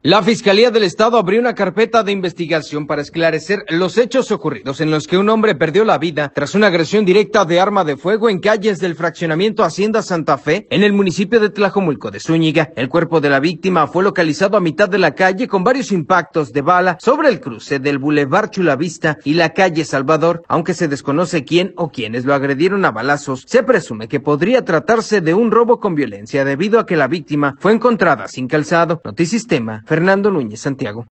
La Fiscalía del Estado abrió una carpeta de investigación para esclarecer los hechos ocurridos en los que un hombre perdió la vida tras una agresión directa de arma de fuego en calles del fraccionamiento Hacienda Santa Fe, en el municipio de Tlajomulco de Zúñiga. El cuerpo de la víctima fue localizado a mitad de la calle con varios impactos de bala sobre el cruce del Boulevard Chulavista y la calle Salvador. Aunque se desconoce quién o quiénes lo agredieron a balazos, se presume que podría tratarse de un robo con violencia debido a que la víctima fue encontrada sin calzado. Notisistema, Fernando Núñez, Santiago.